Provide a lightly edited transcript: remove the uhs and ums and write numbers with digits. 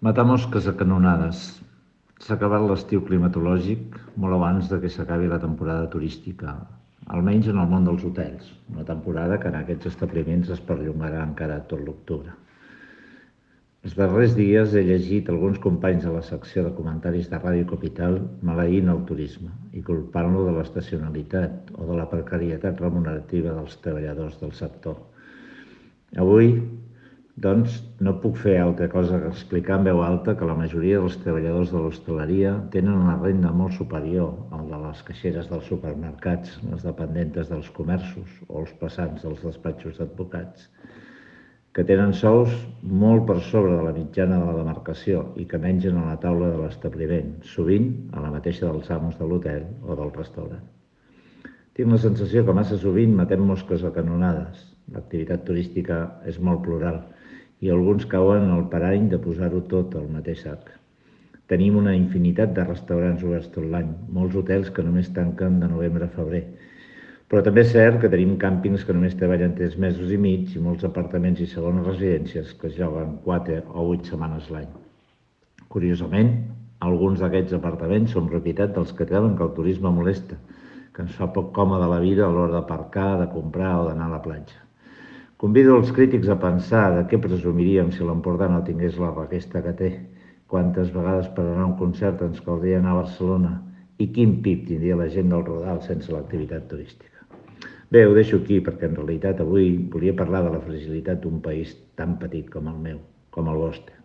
Matar mosques a canonades. S'ha acabat l'estiu climatològic molt abans de que s'acabi la temporada turística, almenys en el món dels hotels, una temporada que en aquests establiments es perllongarà encara tot l'octubre. Els darrers dies he llegit alguns companys de la secció de comentaris de Ràdio Capital maleint el turisme i culpant-lo de l'estacionalitat o de la precarietat remunerativa dels treballadors del sector. Avui, doncs, no puc fer altra cosa que explicar en veu alta que la majoria dels treballadors de l'hostaleria tenen una renda molt superior al de les caixeres dels supermercats, les dependentes dels comerços o els passants dels despatxos d'advocats, que tenen sous molt per sobre de la mitjana de la demarcació i que mengen a la taula de l'establiment, sovint a la mateixa dels amos de l'hotel o del restaurant. Tinc la sensació que massa sovint matem mosques a canonades. L'activitat turística és molt plural i alguns cauen al parany de posar-ho tot al mateix sac. Tenim una infinitat de restaurants oberts tot l'any, molts hotels que només tanquen de novembre a febrer. Però també és cert que tenim càmpings que només treballen 3 mesos i mig i molts apartaments i segones residències que es lloguen 4 o 8 setmanes l'any. Curiosament, alguns d'aquests apartaments són propietat dels que creuen que el turisme molesta, que ens fa poc còmode la vida a l'hora d'aparcar, de comprar o d'anar a la platja. Convido els crítics a pensar de què presumiríem si l'Empordà no tingués la requesta que té, quantes vegades per anar a un concert ens caldria anar a Barcelona i quin PIB tindria la gent del Rodal sense l'activitat turística. Bé, ho deixo aquí perquè en realitat avui volia parlar de la fragilitat d'un país tan petit com el meu, com el vostre.